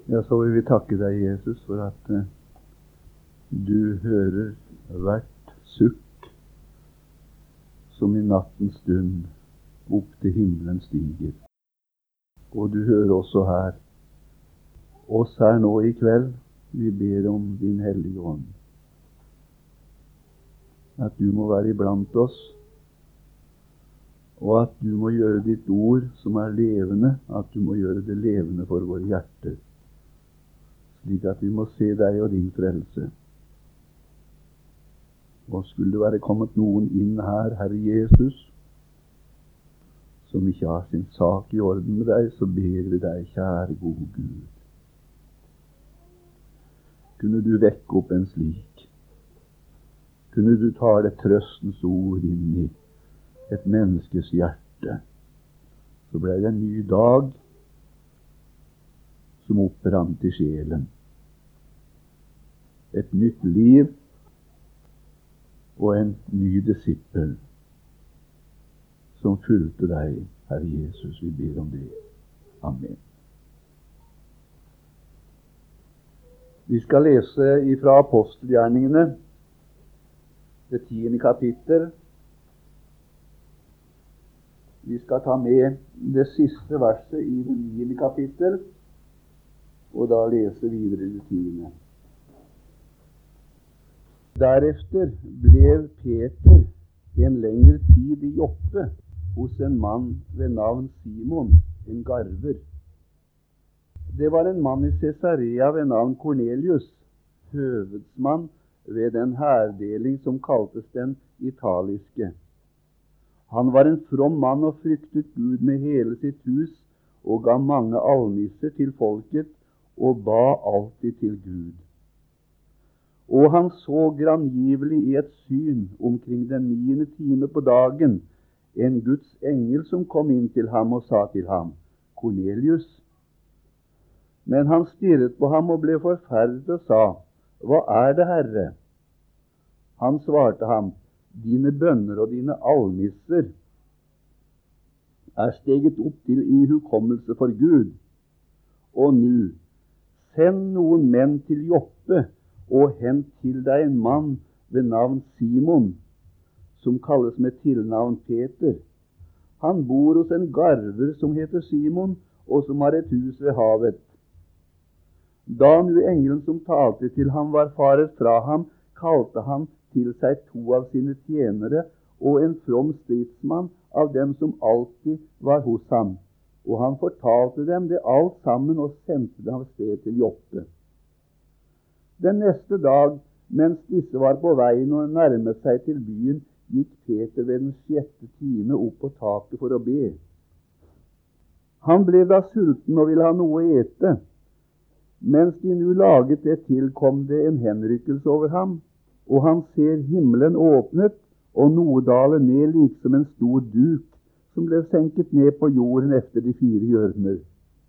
Ja, så vil vi takke deg, Jesus, for at du hører hvert sukk som i nattens stund opp til himmelen stiger. Og du hører også oss her nå i kveld. Vi ber om din hellige ånd. At du må være iblant oss, og at du må gjøre ditt ord som er levende, at du må gjøre det levende for våre hjerter, slik at vi må se deg og din frelse. Og skulle det være kommet noen inn her, Herre Jesus, som ikke har sin sak i orden med deg, så ber vi deg, kjære gode Gud. Kunne du vekke opp en slik? Kunne du ta det trøstens ord inn i et menneskes hjerte? Så ble det en ny dag som opprant i sjelen. Et nytt liv og en ny disippel som fulgte deg, Herre Jesus. Vi ber om det. Amen. Vi skal lese ifra apostelgjerningene, det 10. kapittel. Vi skal ta med det siste verset i det 9. kapittel, og da lese videre i det 10. Derefter ble Peter en lengre tid i Joppe hos en mann ved navn Simon, en garver. Det var en mann i Cesarea ved navn Cornelius, høvedsmann ved den hærdeling som kaltes den italiske. Han var en from mann og fryktet Gud med hele sitt hus, og ga mange almisser til folket, og ba alltid til Gud. Og han så grangivelig i et syn omkring den 9. time på dagen en Guds engel som kom inn til ham og sa til ham, Cornelius. Men han stirret på ham og ble forferdet og sa, hva er det, Herre? Han svarte ham, dine bønner og dine almisser er steget opp til ihukommelse for Gud. Og nu, send noen menn til Joppe og hent til deg en mann ved navn Simon, som kalles med tilnavn Peter. Han bor hos en garver som heter Simon, og som har et hus ved havet. Da nu engelen som talte til ham var faret fra ham, kalte han til seg 2 av sine tjenere og en from stridsmann av dem som alltid var hos ham. Og han fortalte dem det alt sammen og sendte dem av sted til Joppe. Den neste dag, mens disse var på veien og nærmet seg til byen, gikk Peter ved den 6. time opp på taket for å be. Han ble da sulten og ville ha noe å ete. Mens de nu laget det til, kom det en henrykkelse over ham, og han ser himmelen åpnet, og noe dale ned liksom en stor duk, som ble senket ned på jorden efter de 4 hjørner.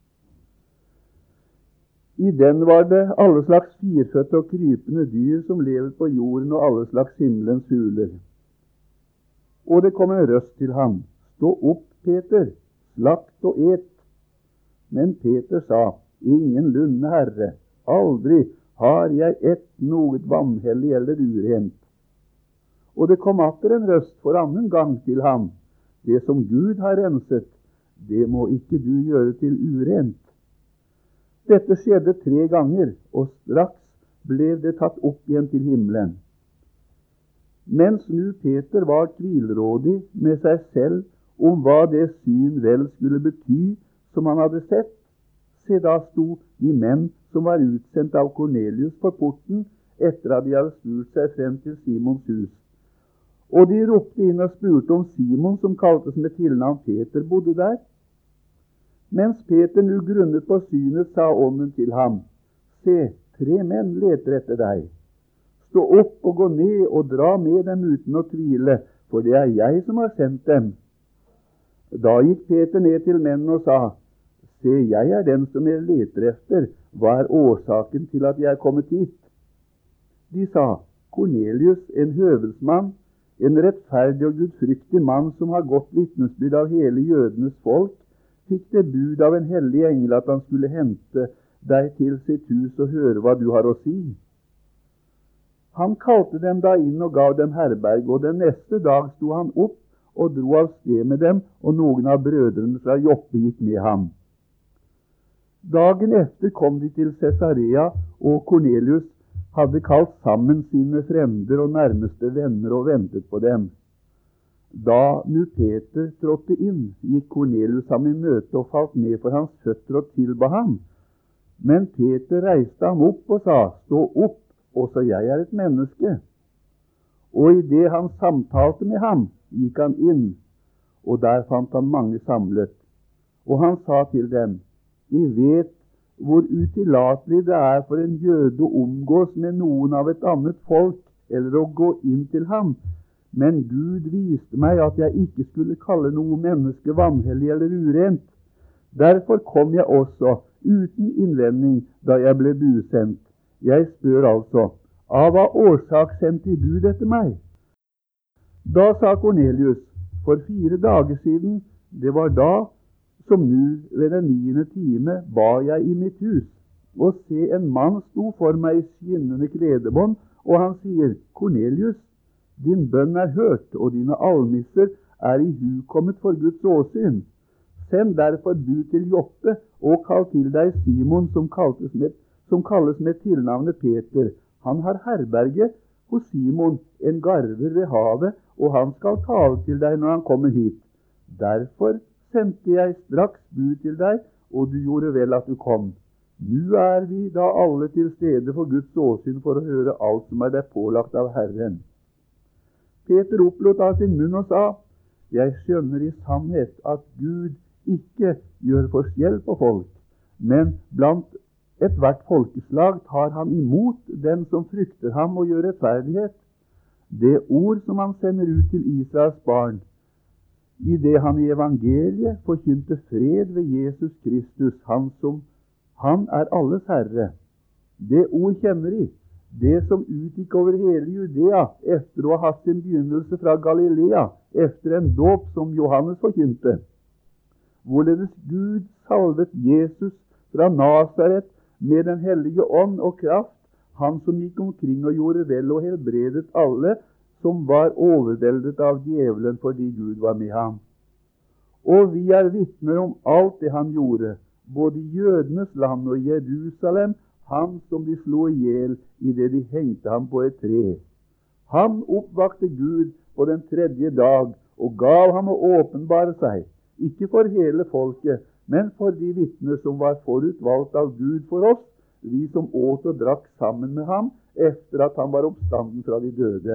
I den var det alle slags firfødte og krypende dyr som lever på jorden, og alle slags himmelens fugler. Og det kom en røst til ham, stå opp, Peter, slakt og et. Men Peter sa, ingenlunde, Herre, aldri har jeg ett noe vanhellig eller urent. Og det kom atter en røst for annen gang til ham, det som Gud har renset, det må ikke du gjøre til urent. Dette skjedde 3 ganger, og straks ble det tatt opp igjen til himmelen. Mens nu Peter var tvilrådig med seg selv om hva det syn vel skulle bety som han hadde sett, se da sto de menn som var utsendt av Cornelius på porten etter at de hadde spurt seg frem til Simons hus. Og de ropte inn og spurte om Simon, som kaltes med tilnavn Peter, bodde der. Mens Peter nu grunnet på synet, sa ånden til ham, se, 3 menn leter etter deg. Stå opp og gå ned og dra med dem uten å tvile, for det er jeg som har sendt dem. Da gikk Peter ned til mennene og sa, se, jeg er den som jeg leter efter. Hva er årsaken til at jeg er kommet hit? De sa, Cornelius, en høvedsmann, en rettferdig og gudfryktig mann som har gått vitnesbyrd av hele jødenes folk, fikk det bud av en hellig engel at han skulle hente deg til sitt hus og høre hva du har å si. Han kalte dem da inn og gav dem herberg, og den neste dag sto han opp og dro av sted med dem, og noen av brødrene fra Joppe gikk med ham. Dagen efter kom de til Cesarea, og Kornelius hadde kalt sammen sine frender og nærmeste venner og ventet på dem. Da nu Peter trådte inn, gikk Kornelius ham i møte og falt ned for hans føtter og tilba ham. Men Peter reiste ham opp og sa, stå opp, også jeg er et menneske. Og i det han samtalte med ham, gikk han inn, og der fant han mange samlet. Og han sa til dem, I vet hvor utillatelig det er for en jøde å omgås med noen av et annet folk, eller å gå inn til ham. Men Gud viste meg at jeg ikke skulle kalle noe menneske vanhellig eller urent. Derfor kom jeg også, uten innvending, da jeg ble busendt. Jeg spør altså, av hva årsak sendte bud etter meg? Da sa Kornelius, for 4 dager siden, det var da, som nu ved den 9. time, ba jeg i mitt hus, og se en mann sto for meg i skinnende kledebånd, og han sier, Kornelius, din bønn er hørt, og dine almisser er ihukommet for Guds åsyn. Send derfor bud til Joppe, og kall til deg Simon, som kalles med tilnavnet Peter. Han har herberge hos Simon, en garver ved havet, og han skal tale til deg når han kommer hit. Derfor sendte jeg straks bud til deg, og du gjorde vel at du kom. Nå er vi da alle til stede for Guds åsyn for å høre alt som er deg pålagt av Herren. Peter opplot av sin munn og sa, jeg skjønner i sannhet at Gud ikke gjør forskjell på folk, men blant et hvert folkeslag tar han imot den som frykter ham og gjør rettferdighet. Det ord som han sender ut til Israels barn, i det han i evangeliet forkynte fred ved Jesus Kristus, han er alles Herre. Det ord kjenner de, det som utgikk over hele Judea, efter å ha hatt sin begynnelse fra Galilea, efter en dåp som Johannes forkynte. Hvorledes Gud salvet Jesus fra Nazaret med den hellige ånd og kraft, han som gikk omkring og gjorde vel og helbredet alle som var overveldet av djevelen fordi Gud var med ham. Og vi er vitner om alt det han gjorde, både i jødenes land og i Jerusalem, han som de slo ihjel i det de hengte ham på et tre. Han oppvakte Gud på den 3. dag og gav ham å åpenbare seg, ikke for hele folket, men for de vitner som var forutvalgt av Gud for oss, vi som åt og drakk sammen med ham efter at han var oppstanden fra de døde.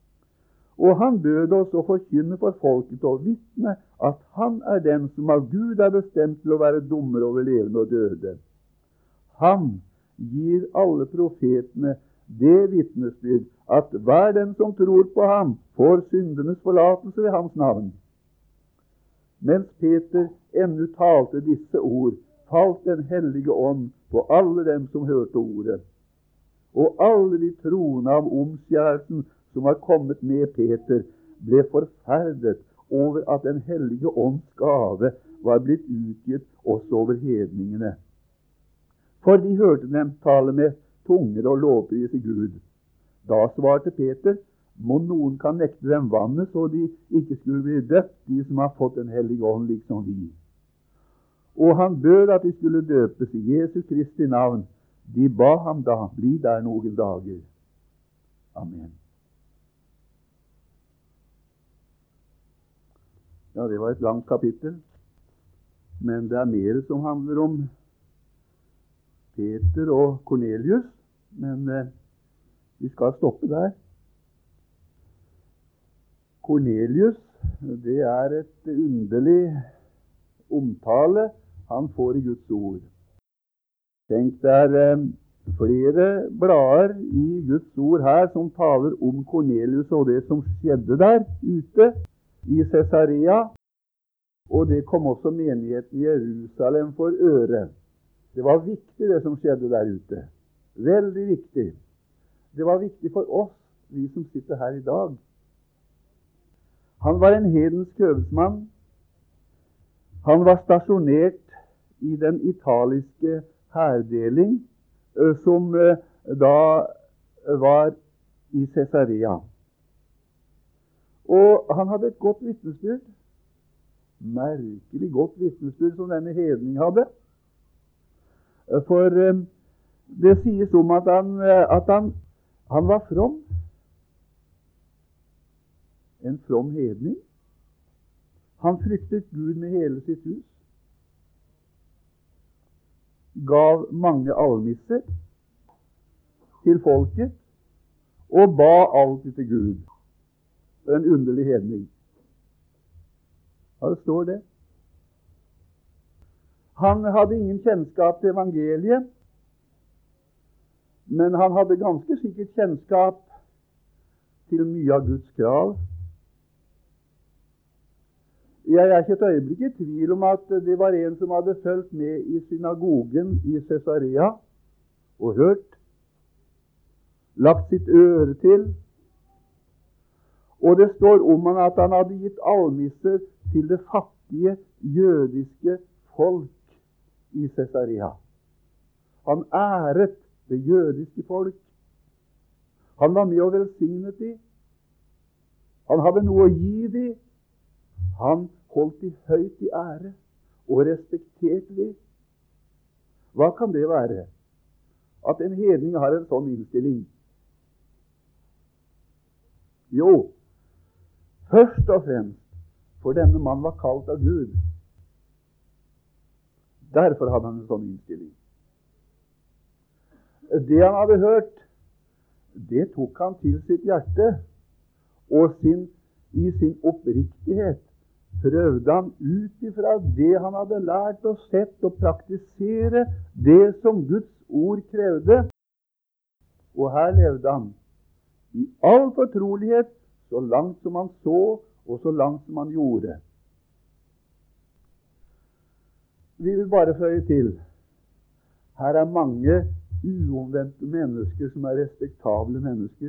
Og han bød oss å forkynne for folket og vitne at han er den som av Gud er bestemt til å være dommer over levende og døde. Han gir alle profetene det vitnesbyrd at hver den som tror på ham får syndenes forlatelse ved hans navn. Mens Peter ennå talte disse ord, falt den hellige ånd på alle dem som hørte ordet. Og alle de troende av omskjærelsen som var kommet med Peter, ble forferdet over at den hellige ånds gave var blitt utgitt også over hedningene. For de hørte dem tale med tunger og lovprise Gud. Da svarte Peter, må noen kan nekte dem vannet, så de ikke skulle bli døpt, de som har fått den hellige ånd liksom vi. Og han bød at de skulle døpes i Jesu Kristi navn. De ba ham da, bli der noen dager. Amen. Ja, det var et langt kapittel, men det er mer som handler om Peter og Kornelius, men vi skal stoppe der. Kornelius, det er et underlig omtale han får i Guds ord. Tenk, det er flere blader i Guds ord her som taler om Kornelius og det som skjedde der ute i Cesarea, og det kom også menigheten i Jerusalem for øre. Det var viktig det som skjedde der ute. Veldig viktig. Det var viktig for oss, vi som sitter her i dag. Han var en hedensk høvedsmann. Han var stasjonert i den italiske hærdeling som da var i Cesarea. Og han hadde et godt vitnesbyrd. Merkelig godt vitnesbyrd som denne hedning hadde. For det sies om at han var from. En from hedning. Han fryktet Gud med hele sitt hus. Gav mange almisser til folket og ba alltid til Gud. En underlig hedning. Ja, det står det. Han hadde ingen kjennskap til evangeliet, men han hadde ganske sikkert kjennskap til mye av Guds krav. Jeg er ikke et øyeblikk i tvil om at det var en som hadde fulgt med i synagogen i Cesarea og hørt, lagt sitt øre til. Og det står om han at han hadde gitt almisser til det fattige jødiske folk i Cesarea. Han æret det jødiske folk. Han var med og velsignet dem. Han hadde noe å gi dem. Han holdt dem høyt i ære og respekterte dem. Hva kan det være? At en hedning har en sånn innstilling? Jo, først og fremst for denne mann var kalt av Gud. Derfor hadde han en sånn innstilling. Det han hadde hørt, det tok han til sitt hjerte, og i sin oppriktighet prøvde han ut ifra det han hadde lært og sett, og praktisere det som Guds ord krevde. Og her levde han i all fortrolighet, så langt som han så, og så langt som han gjorde. Vi vil bare føye til, her er mange uomvendte mennesker som er respektable mennesker.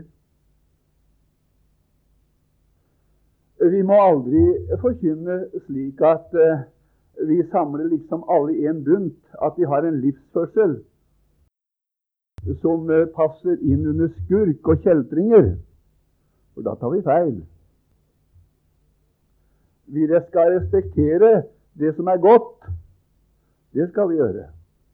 Vi må aldri forkynne slik at vi samler liksom alle i en bunt, at de har en livsførsel som passer inn under skurk og kjeltringer. For da tar vi feil. Vi skal respektere det som er godt. Det skal vi gjøre.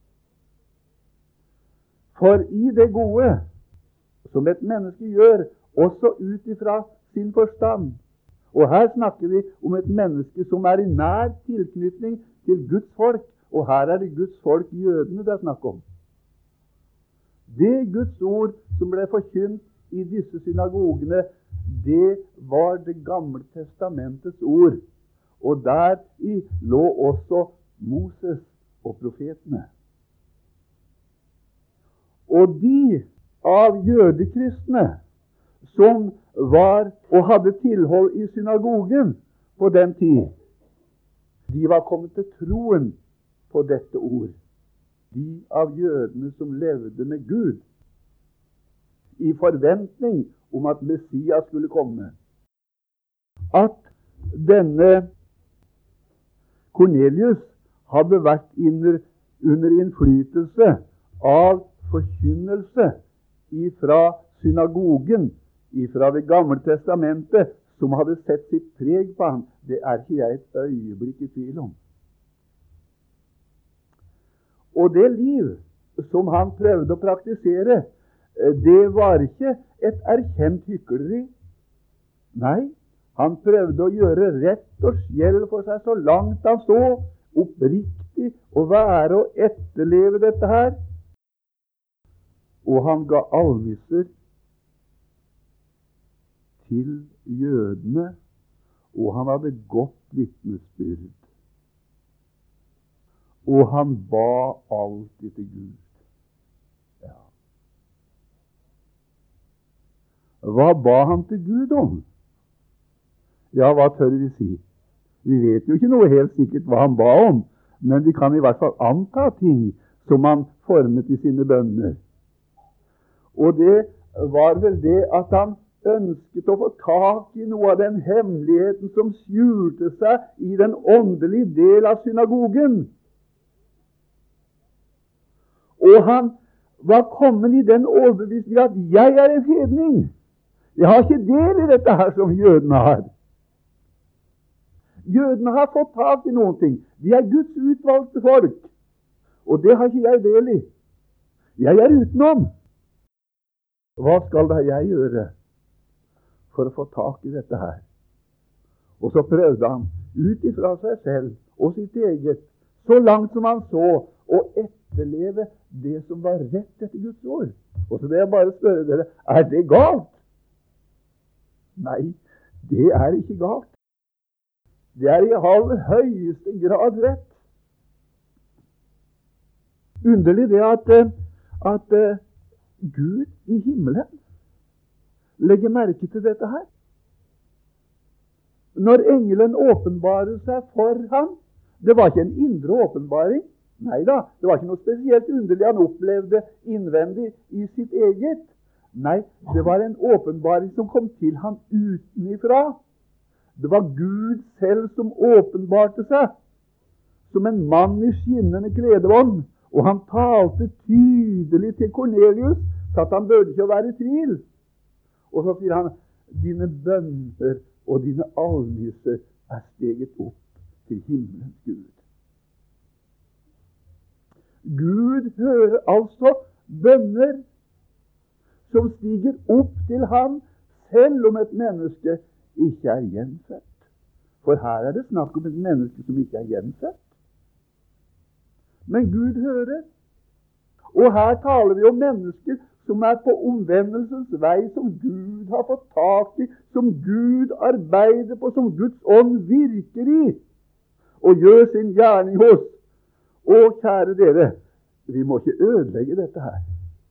For i det gode som et menneske gjør, også ut ifra sin forstand. Og her snakker vi om et menneske som er i nær tilknytning til Guds folk. Og her er det Guds folk, jødene, det er snakk om. Det Guds ord som ble forkynt i disse synagogene, det var Det gamle testamentets ord. Og der i lå også Moses og profetene. Og de av jødekristne som var og hadde tilhold i synagogen på den tid, de var kommet til troen på dette ord. De av jødene som levde med Gud i forventning om at Messias skulle komme. At denne Kornelius hadde vært under innflytelse av forkynnelse ifra synagogen, ifra Det gamle testamentet, som hadde sett sitt preg på ham, det er ikke jeg et øyeblikk i tvil om. Og det liv som han prøvde å praktisere, det var ikke et erkjent hykleri. Nei, han prøvde å gjøre rett og skjell for seg så langt han så, oppriktig å være og etterleve dette her. Og han ga almisser til jødene, og han hadde godt vitnesbyrd. Og han ba alltid til Gud. Ja. Hva ba han til Gud om? Ja, hva tør vi si? Vi vet jo ikke noe helt sikkert hva han ba om, men vi kan i hvert fall anta ting som han formet i sine bønner. Og det var vel det at han ønsket å få tak i noe av den hemmeligheten som skjulte seg i den åndelige del av synagogen. Og han var kommet i den overbevisning at jeg er en hedning. Jeg har ikke del i dette her som jødene har. Jødene har fått tak i noen ting. De er Guds utvalgte folk. Og det har ikke jeg del i. Jeg er utenom. Hva skal da jeg gjøre for å få tak i dette her? Og så prøvde han ut ifra seg selv og sitt eget, så langt som han så, å etterleve det som var rett etter Guds ord. Og så vil jeg bare spørre dere, er det galt? Nei, det er ikke galt. Det er i aller høyeste grad rett. Underlig det at Gud i himmelen legger merke til dette her. Når engelen åpenbarer seg for ham, det var ikke en indre åpenbaring. Neida, det var ikke noe spesielt underlig han opplevde innvendig i sitt eget. Nei, det var en åpenbaring som kom til ham utenifra. Det var Gud selv som åpenbarte seg som en mann i skinnende kledebånd, og han talte tydelig til Kornelius, så at han burde ikke være i tvil. Og så sier han, dine bønner og dine almisser er steget opp til himmelens Gud. Gud hører altså bønner som stiger opp til ham, selv om et menneske ikke er gjenfødt. For her er det snakk om et menneske som ikke er gjenfødt. Men Gud hører. Og her taler vi om mennesker som er på omvendelsens vei, som Gud har fått tak i, som Gud arbeider på, som Guds ånd virker i, og gjør sin gjerning hos. Og kjære dere, vi må ikke ødelegge dette her.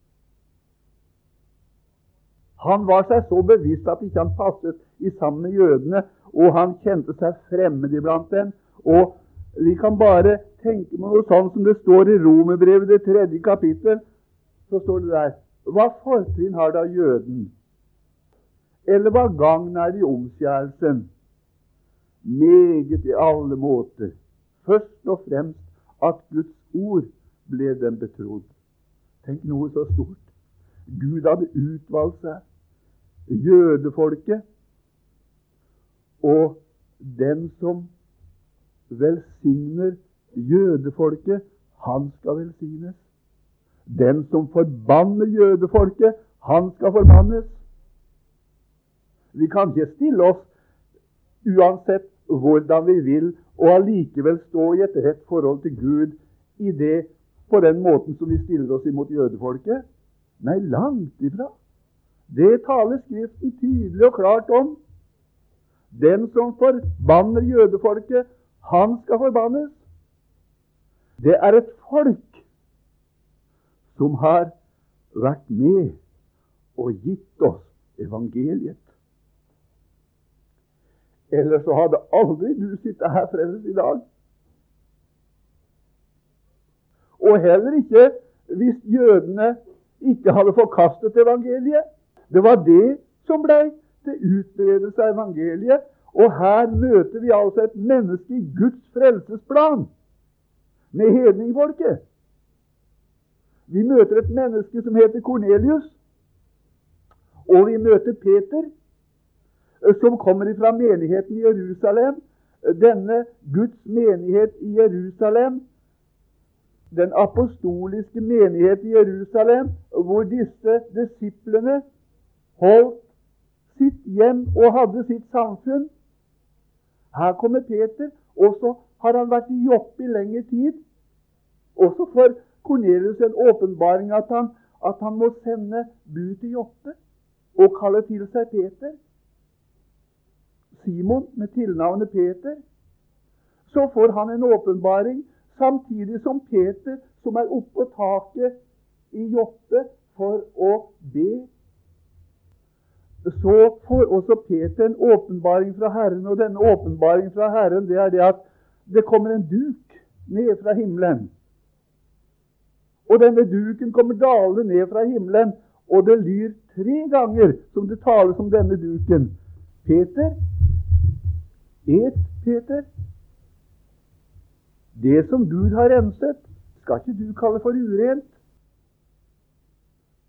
Han var seg så bevisst at ikke han passet i sammen med jødene, og han kjente seg fremmed iblant dem. Og vi kan bare tenke på noe sånn som det står i Romerbrevet, det 3. kapittel. Så står det der, hva fortrinn har da jøden? Eller hva gagn er i omskjærelsen? Meget i alle måter. Først og fremst at Guds ord ble dem betrodd. Tenk noe så stort. Gud hadde utvalgt seg jødefolket, og den som velsigner jødefolket, han skal velsignes. Den som forbanner jødefolket, han skal forbannes. Vi kan ikke stille oss uansett hvordan vi vil, og allikevel stå i et rett forhold til Gud i det, på den måten som vi stiller oss imot jødefolket. Nei, langt ifra. Det taler Skriften tydelig og klart om. Den som forbanner jødefolket, han skal forbannes. Det er et folk som har vært med og gitt oss evangeliet. Ellers så hadde aldri du sittet her fremst i dag. Og heller ikke hvis jødene ikke hadde forkastet evangeliet. Det var det som ble til utbredelse av evangeliet. Og her møter vi altså et menneske i Guds frelsesplan med hedningfolket. Vi møter et menneske som heter Kornelius, og vi møter Peter, som kommer fra menigheten i Jerusalem. Denne Guds menighet i Jerusalem, den apostoliske menighet i Jerusalem, hvor disse disiplene holdt sitt hjem og hadde sitt samfunn. Her kommer Peter, og så har han vært i Joppe i lengre tid. Og så får Kornelius en åpenbaring at han må sende bud til Joppe og kalle til seg Peter. Simon med tilnavnet Peter. Så får han en åpenbaring, samtidig som Peter, som er oppe på taket i Joppe for å be. Så får også Peter en åpenbaring fra Herren, og denne åpenbaring fra Herren, det er det at det kommer en duk ned fra himmelen. Og denne duken kommer dalende ned fra himmelen, og det lyr 3 ganger som det tales om denne duken. Peter, et Peter, det som Gud har renset, skal ikke du kalle for urent.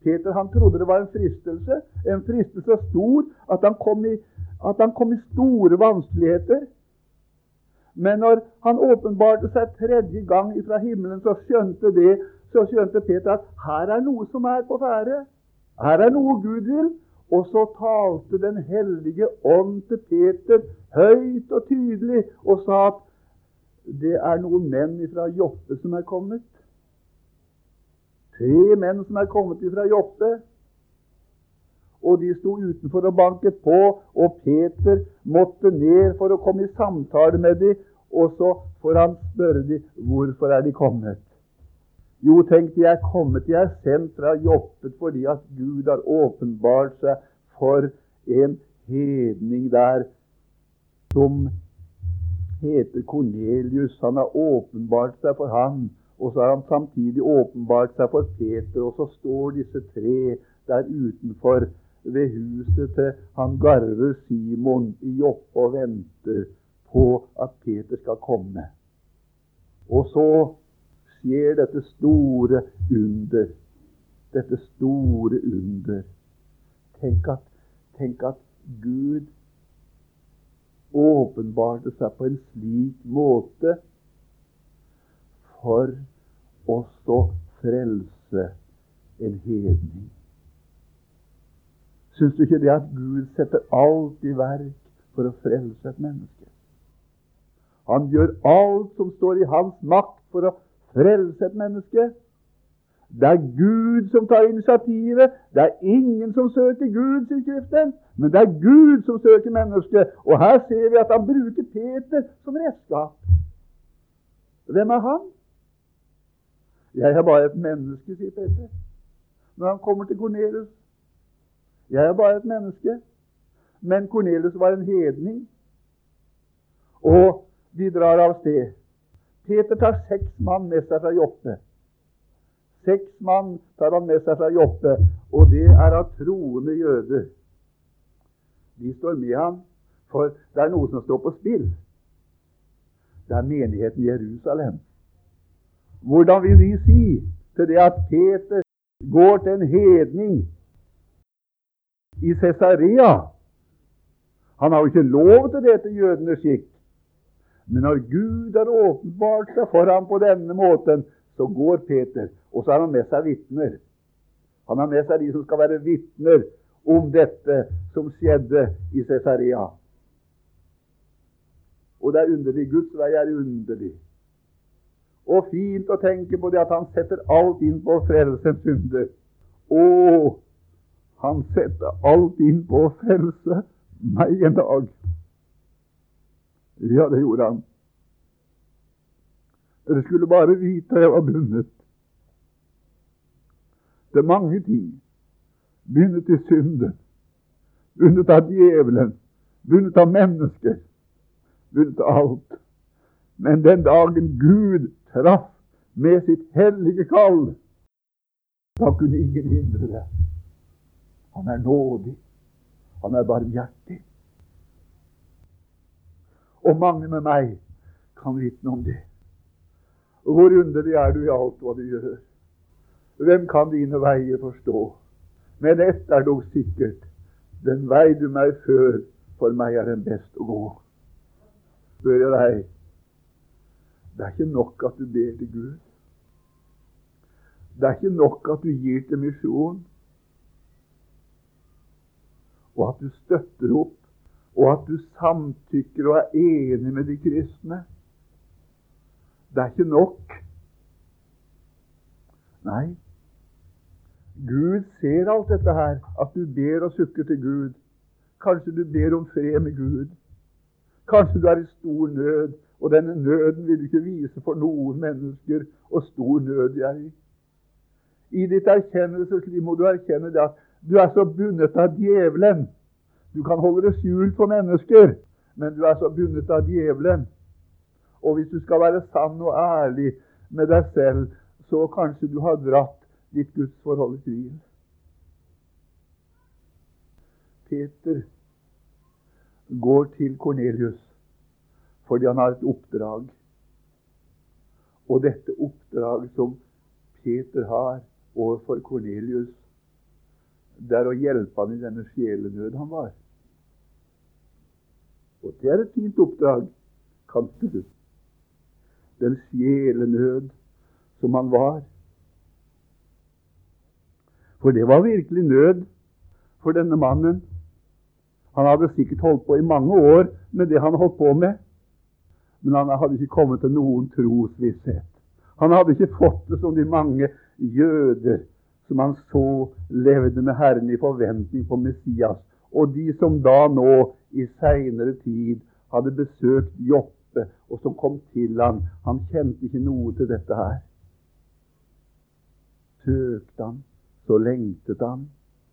Peter han trodde det var en fristelse stor, at han kom i store vanskeligheter. Men når han åpenbarte seg tredje gang fra himmelen, så skjønte Peter at her er noe som er på ferde. Her er noe Gud vil. Og så talte Den hellige ånd til Peter høyt og tydelig og sa at det er noen menn fra Joppe som er kommet. 3 menn som er kommet fra Joppe. Og de sto utenfor og banket på, og Peter måtte ned for å komme i samtale med dem, og så får han spørre dem, hvorfor er de kommet? Jo, tenk, de er kommet, de er sendt fra Joppe fordi at Gud har åpenbart seg for en hedning der som heter Kornelius. Han har åpenbart seg for han, og så har han samtidig åpenbart seg for Peter, og så står disse 3 der utenfor ved huset til han garver Simon i Joppe og venter på at Peter skal komme. Og så skjer dette store under. Dette store under. Tenk at Gud åpenbarte seg på en slik måte for oss å frelse en hedning. Syns du ikke det at Gud setter alt i verk for å frelse et menneske? Han gjør alt som står i hans makt for å frelse et menneske. Det er Gud som tar initiativet. Det er ingen som søker Gud, sier Skriften, men det er Gud som søker mennesket. Og her ser vi at han bruker Peter som redskap. Hvem er han? Jeg er bare et menneske, sier Peter når han kommer til Kornelius. Jeg er bare et menneske. Men Kornelius var en hedning, og de drar av sted. Peter tar 6 mann med seg fra Joppe. 6 mann tar han med seg fra Joppe, og det er av troende jøder. De står med ham, for det er noe som står på spill. Det er menigheten i Jerusalem. Hvordan vil de si til det at Peter går til en hedning i Cesarea? Han har jo ikke lov til det til jødenes skikk. Men når Gud har åpenbart seg for ham på denne måten, så går Peter, og så har han med seg vitner. Han har med seg de som skal være vitner om dette som skjedde i Cesarea. Og det er underlig. Guds vei er underlig. Og fint å tenke på det at han setter alt inn på frelsens under. Og han setter alt inn på å frelse meg en dag. Ja, det gjorde han. Dere skulle bare vite at jeg var bundet. Det er mange ting. Bundet til synden. Bundet av djevelen. Bundet av mennesker. Bundet av alt. Men den dagen Gud traff med sitt hellige kall, da kunne ingen hindre det. Han er nådig. Han er barmhjertig. Og mange med meg kan vitne om det. Hvor underlig er du i alt hva du gjør? Hvem kan dine veier forstå? Men ett er dog sikkert. Den vei du meg før, for meg er den best å gå. Spør jeg deg, det er ikke nok at du ber til Gud. Det er ikke nok at du gir til misjon, og at du støtter opp, og at du samtykker og er enig med de kristne. Det er ikke nok. Nei. Gud ser alt dette her, at du ber og sukker til Gud. Kanskje du ber om fred med Gud. Kanskje du er i stor nød, og denne nøden vil du ikke vise for noen mennesker, og stor nød er i. I ditt erkjennelsesliv må du erkjenne det at du er så bundet av djevelen. Du kan holde det skjult for mennesker, men du er så bundet av djevelen. Og hvis du skal være sann og ærlig med deg selv, så kanskje du har dratt ditt gudsforhold i tvil. Peter går til Kornelius fordi han har et oppdrag. Og dette oppdraget som Peter har overfor Kornelius, det er å hjelpe han i denne sjelenød han var. Og det er et fint oppdrag, kanskje du. Den sjelenød som han var. For det var virkelig nød for denne mannen. Han hadde sikkert holdt på i mange år med det han holdt på med, men han hadde ikke kommet til noen trosvisshet. Han hadde ikke fått det som de mange jøder som han så levde med Herren i forventning på Messias, og de som da nå i senere tid hadde besøkt Joppe, og som kom til han. Han kjente ikke noe til dette her. Søkte han, så lengtet han.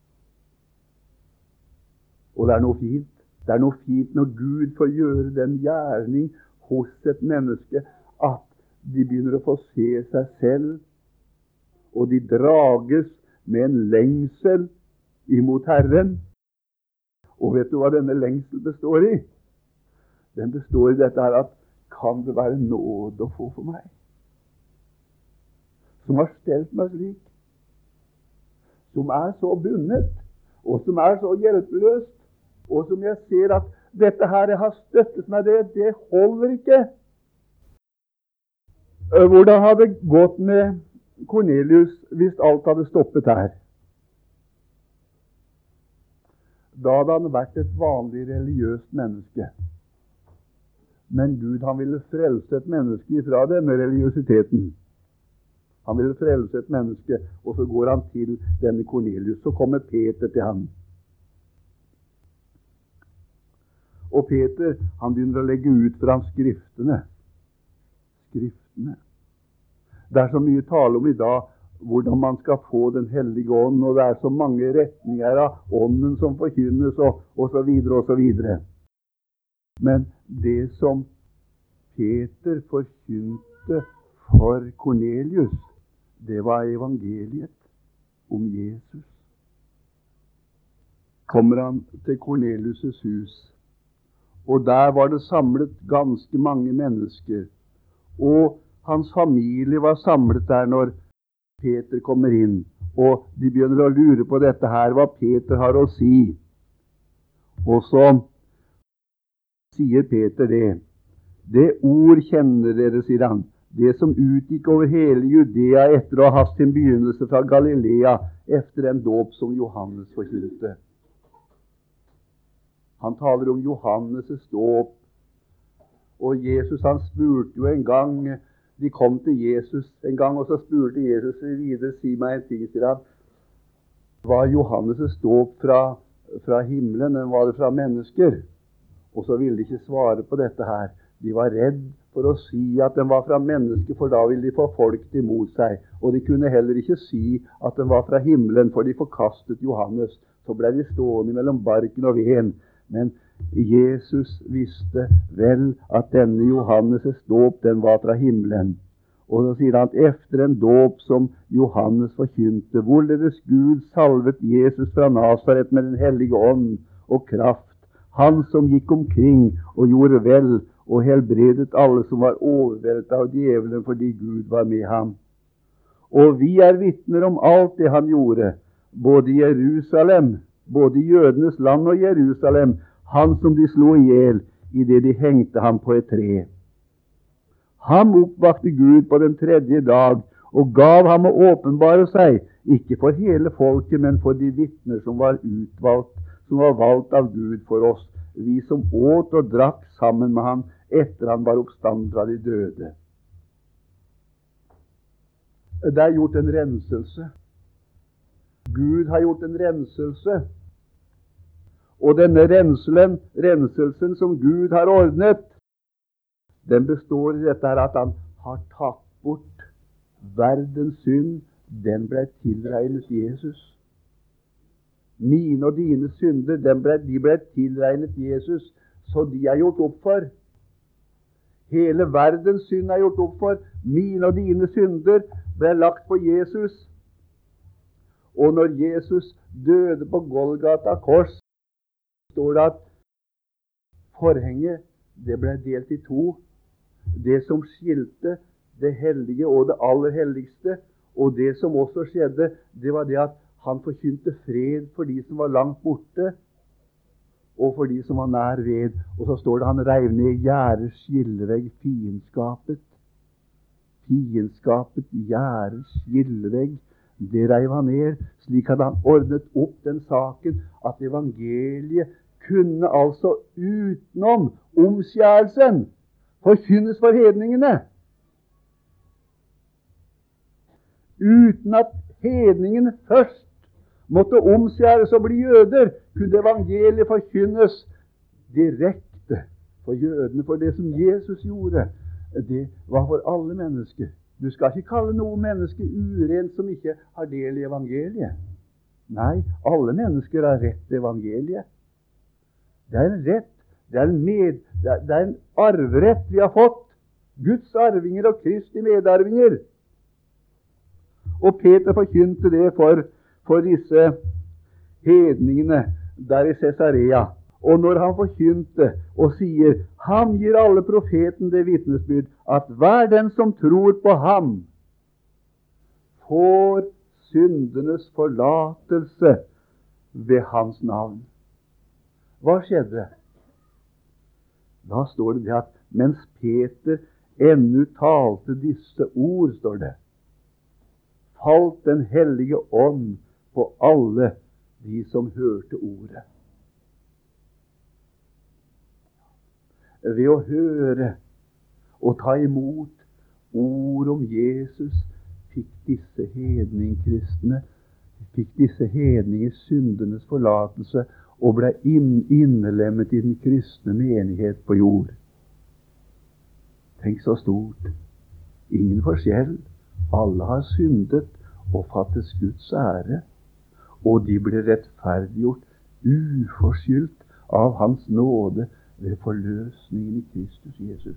Og det er noe fint. Det er noe fint når Gud får gjøre den gjerning hos et menneske, at de begynner å få se seg selv, og de drages med en lengsel imot Herren. Og vet du hva denne lengsel består i? Den består i dette her at kan det være nåde å få for meg? Som har stelt meg slik, som er så bundet, og som er så hjelpeløst, og som jeg ser at dette her har støttet meg, det holder ikke. Hvordan hadde det gått med Kornelius hvis alt hadde stoppet her? Da hadde han vært et vanlig religiøst menneske. Men Gud, han ville frelse et menneske fra denne religiøsiteten. Han ville frelse et menneske, og så går han til denne Kornelius. Så kommer Peter til ham. Og Peter, han begynner å legge ut fra ham skriftene. Skriftene. Det er så mye tale om i dag hvordan man skal få Den hellige ånd, og det er så mange retninger av ånden som forkynnes, og så videre, og så videre. Men det som Peter forkynte for Kornelius, det var evangeliet om Jesus. Kommer han til Kornelius' hus, og der var det samlet ganske mange mennesker, og hans familie var samlet der når Peter kommer inn, og de begynner å lure på dette her, hva Peter har å si. Og så sier Peter det ord kjenner dere, sier han, det som utgikk over hele Judea etter å ha hatt sin begynnelse fra Galilea efter en dåp som Johannes forkynte. Han taler om Johannes' dåp, og Jesus, han spurte jo en gang, de kom til Jesus en gang, og så spurte Jesus videre, si meg en ting, sier han, var Johannes' dåp fra himmelen, eller var det fra mennesker? Og så ville de ikke svare på dette her. De var redd for å si at den var fra mennesker, for da ville de få folk imot seg. Og de kunne heller ikke si at den var fra himmelen, for de forkastet Johannes. Så ble de stående mellom barken og veden. Men Jesus visste vel at denne Johannes' dåp, den var fra himmelen. Og så sier han at efter en dåp som Johannes forkynte, hvorledes Gud salvet Jesus fra Nazaret med Den hellige ånd og kraft, han som gikk omkring og gjorde vel og helbredet alle som var overveldet av djevelen fordi Gud var med ham. Og vi er vitner om alt det han gjorde, både i Jerusalem, både i jødenes land og Jerusalem, han som de slo ihjel i det de hengte ham på et tre. Ham oppvakte Gud på den tredje dag og gav ham å åpenbare seg, ikke for hele folket, men for de vitner som var utvalgt, som var valgt av Gud for oss, vi som åt og drakk sammen med ham etter han var oppstanden fra de døde. Det er gjort en renselse. Gud har gjort en renselse. Og denne renselsen som Gud har ordnet, den består i dette her at han har tatt bort verdens synd. Den ble tilregnet Jesus. Mine og dine synder, de ble tilregnet Jesus, så de er gjort opp for. Hele verdens synd er gjort opp for. Mine og dine synder ble lagt på Jesus. Og når Jesus døde på Golgata kors, står det at forhenget, det ble delt i to. Det som skilte det hellige og det aller helligste, og det som også skjedde, det var det at Han forkynte fred for de som var langt borte, og for de som var nær ved. Og så står det han reiv ned gjerders skillevegg, fiendskapet. Fiendskapet, gjerders skillevegg, det reiv han ned, slik hadde han ordnet opp den saken at evangeliet kunne altså utenom omskjærelsen forkynnes for hedningene. Uten at hedningene først måtte omskjæres og bli jøder, kunne evangeliet forkynnes direkte for jødene. For det som Jesus gjorde, det var for alle mennesker. Du skal ikke kalle noe menneske urent som ikke har del i evangeliet. Nei, alle mennesker har rett til evangeliet. Det er en rett, det er en arverett vi har fått. Guds arvinger og Kristi medarvinger. Og Peter forkynte det for disse hedningene der i Cesarea. Og når han forkynte og sier, ham gir alle profeten det vitnesbyrd, at hver den som tror på ham, får syndenes forlatelse ved hans navn. Hva skjedde? Da står det at mens Peter ennå talte disse ord, står det, falt Den hellige ånd på alle de som hørte ordet. Ved å høre og ta imot ord om Jesus fikk disse hedningkristne, fikk disse hedninger syndenes forlatelse og ble innelemmet i den kristne menighet på jord. Tenk så stort. Ingen forskjell. Alle har syndet og fattes Guds ære, og de ble rettferdiggjort uforskyldt av Hans nåde ved forløsningen i Kristus Jesus.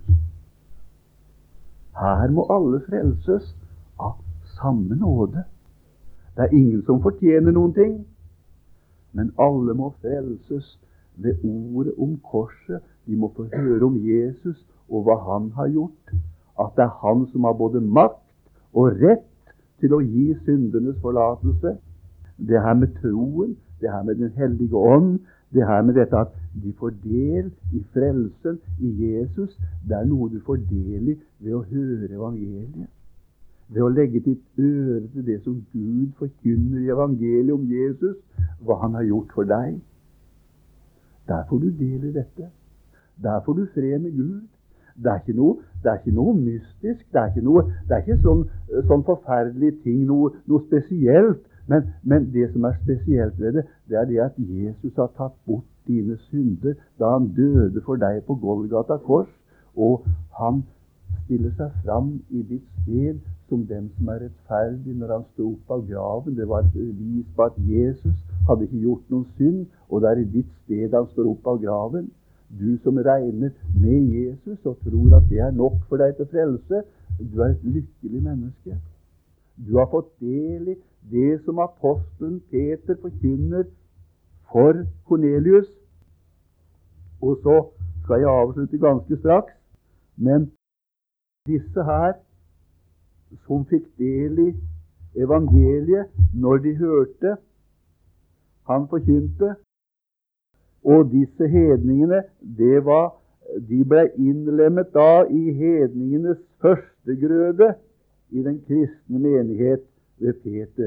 Her må alle frelses av samme nåde. Det er ingen som fortjener noen ting, men alle må frelses ved ordet om korset. De må få høre om Jesus og hva han har gjort. At det er han som har både makt og rett til å gi syndenes forlatelse. Det her med troen, det her med Den hellige ånd, det her med dette at de får del i frelsen i Jesus, det er noe du får del i ved å høre evangeliet. Ved å legge ditt øre til det som Gud forkynner i evangeliet om Jesus, hva han har gjort for deg. Der får du del i dette. Der får du fred med Gud. Det er ikke noe mystisk, det er ikke sånn forferdelige ting, noe spesielt. Men det som er spesielt ved det, det er det at Jesus har tatt bort dine synder da han døde for deg på Golgata kors, og han stiller seg fram i ditt sted som den som er rettferdig når han står opp av graven. Det var et bevis på at Jesus hadde ikke gjort noen synd, og det er i ditt sted han står opp av graven. Du som regner med Jesus og tror at det er nok for deg til frelse, du er et lykkelig menneske. Du har fått del i det som apostelen Peter forkynner for Cornelius. Og så skal jeg avslutte ganske straks, men disse her som fikk del i evangeliet når de hørte han forkynte, og disse hedningene, de ble innlemmet da i hedningenes førstegrøde i den kristne menighet ved Peter.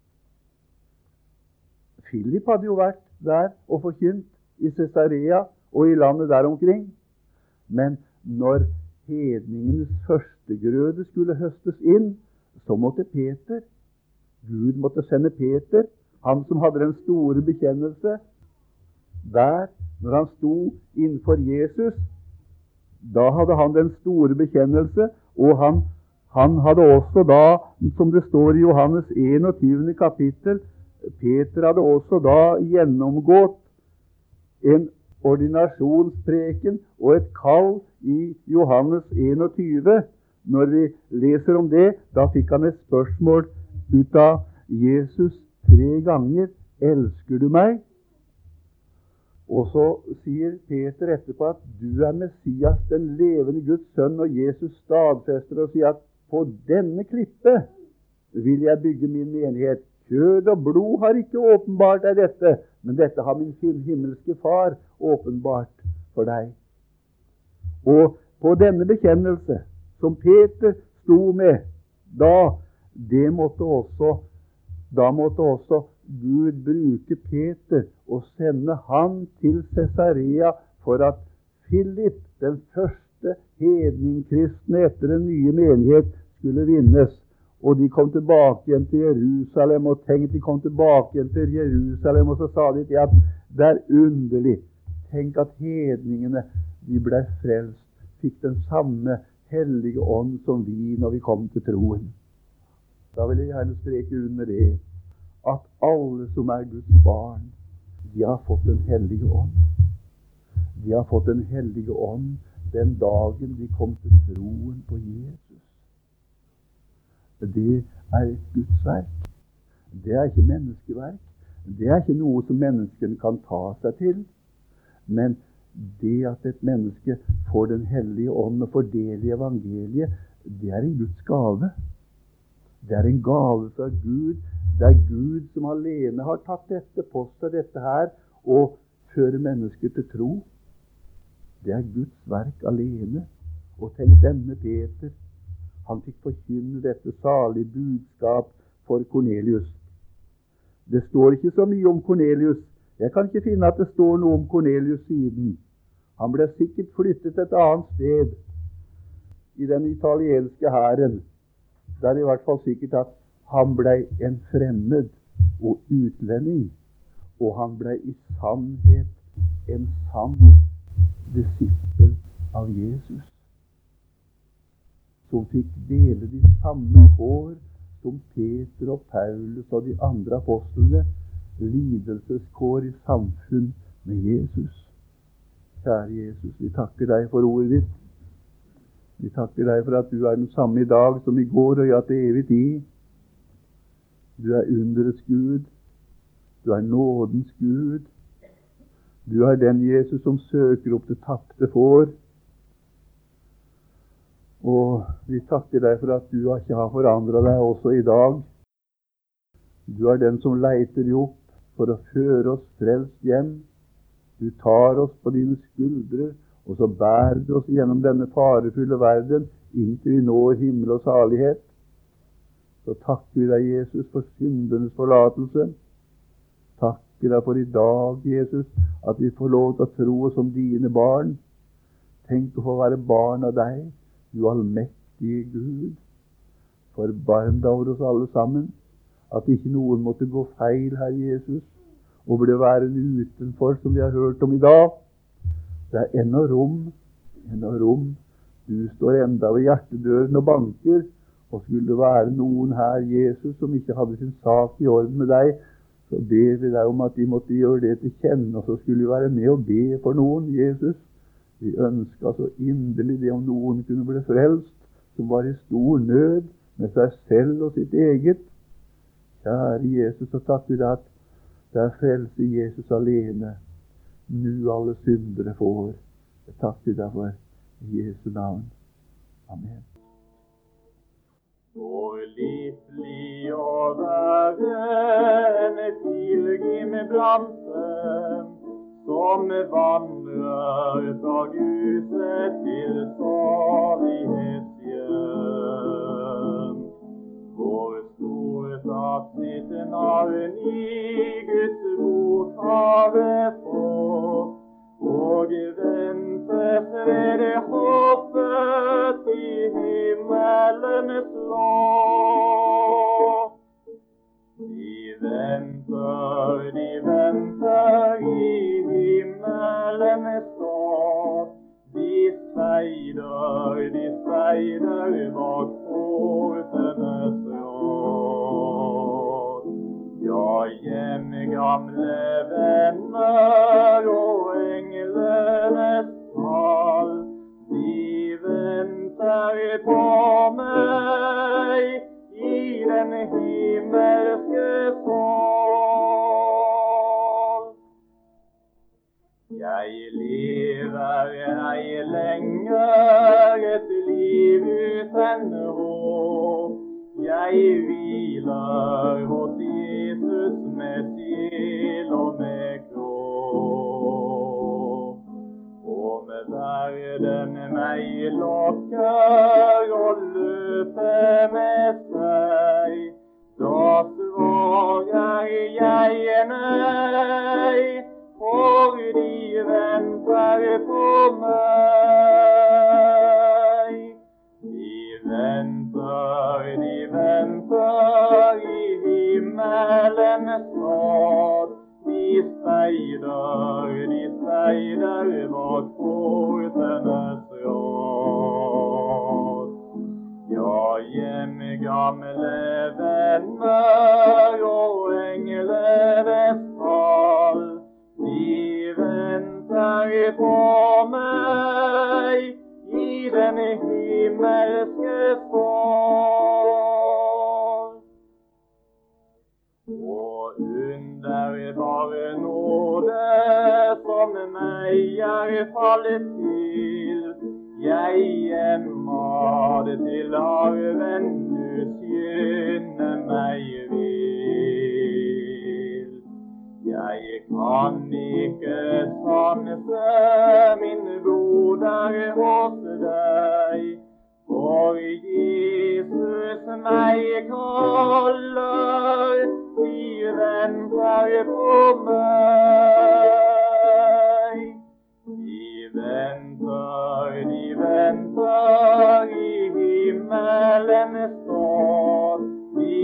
Philip hadde jo vært der og forkynt i Cesarea og i landet der omkring. Men når hedningenes førstegrøde skulle høstes inn, så måtte Peter, Gud måtte sende Peter, han som hadde den store bekjennelse, der, når han sto innenfor Jesus, da hadde han den store bekjennelse, og han hadde også da, som det står i Johannes 21. kapittel, Peter hadde også da gjennomgått en ordinasjonspreken og et kall i Johannes 21. Når vi leser om det, da fikk han et spørsmål ut av Jesus 3 ganger. Elsker du meg? Og så sier Peter etterpå at du er Messias, den levende Guds sønn, og Jesus stadfester og sier at på denne klippe vil jeg bygge min menighet. Kjød og blod har ikke åpenbart deg dette, men dette har min himmelske Far åpenbart for deg. Og på denne bekjennelse, som Peter sto med, da måtte også Gud bruke Peter og sende han til Cesarea for at Philip, den første hedningkristne etter den nye menighet, skulle vinnes. Og de kom tilbake igjen til Jerusalem, og tenk, de kom tilbake igjen til Jerusalem, og så sa de til at det er underlig. Tenk at hedningene, de ble frelst, fikk den samme hellige ånd som vi når vi kom til troen. Da vil jeg gjerne streke under det, at alle som er Guds barn, de har fått den hellige ånd. De har fått den hellige ånd den dagen de kom til troen på Jesus. Det er et Guds verk. Det er ikke menneskeverk. Det er ikke noe som menneskene kan ta seg til. Men det at et menneske får den hellige ånd og får del i evangeliet, det er en Guds gave. Det er en gave fra Gud. Det er Gud som alene har tatt dette på seg, dette her, og fører mennesker til tro. Det er Guds verk alene. Og tenk denne Peter, han fikk forkynne dette salige budskap for Kornelius. Det står ikke så mye om Kornelius. Jeg kan ikke finne at det står noe om Kornelius siden. Han ble sikkert flyttet et annet sted i den italienske hæren. Det er i hvert fall sikkert at han ble en fremmed og utlending, og han ble i sannhet en sann disippel av Jesus, som fikk dele de samme kår som Peter og Paulus og de andre apostlene, lidelseskår i samfunn med Jesus. Kjære Jesus, vi takker deg for ordet ditt. Vi takker deg for at du er den samme i dag som i går og ja til evig tid. Du er underets Gud. Du er nådens Gud. Du er den Jesus som søker opp det tapte får. Og vi takker deg for at du ikke har forandret deg også i dag. Du er den som leiter jo opp for å føre oss frelst hjem. Du tar oss på dine skuldre, og så bærer du oss gjennom denne farefulle verden inntil vi når himmel og salighet. Så takker vi deg, Jesus, for syndenes forlatelse. Takker deg for i dag, Jesus, at vi får lov til å tro oss som dine barn. Tenk å få være barn av deg, du allmektige Gud. Forbarm deg over oss alle sammen, at ikke noen måtte gå feil, Herre Jesus, og bli værende utenfor, som vi har hørt om i dag. Det er ennå rom. Du står enda ved hjertedøren og banker, og skulle det være noen her, Jesus, som ikke hadde sin sak i orden med deg, så ber vi deg om at de måtte gjøre det til kjenne, og så skulle vi være med og be for noen, Jesus. Vi ønsker så inderlig det om noen kunne bli frelst, som var i stor nød med seg selv og sitt eget. Kjære Jesus, så takker vi deg at det er frelse i Jesus alene. Nu alle syndere får. Jeg takker deg for i Jesu navn. Amen. Så livslig å være en pilegrim blant dem, som vandrer fra huset til salighetshjem. Hvor stort at sitt navn i Guds bok har fått, og ventes ved hoppet i himmelens slott. De venter i himmelens slott. De speider bak portenes råd. Ja, hjemmegamle venner og englenes tall, de venter på meg i den himmelske sal. Jeg lever ei lenger et liv uten håp. Jeg hviler hos døden meg lokker og løper med seg, da svarer jeg nei, for de venter på meg. De venter i himmelens stad, de speider bak portenes rad. Ja, hjemmegamle venner og englenes tall, de venter på meg i den himmelske sal. Og underbare nåde som meg fallet til, jeg gjemmer det til arven utskynde meg vil. Jeg kan ikke sanse min broder hos deg, for Jesus meg kaller, de venter på meg. De venter i himmelens stad, de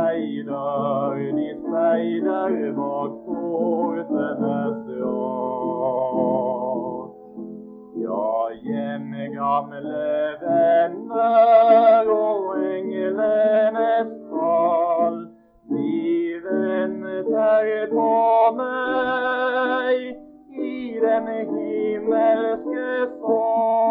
speider bak portenes rad. Ja, hjemmegamle venner og englenes tall, de venter på meg i den himmelske sal.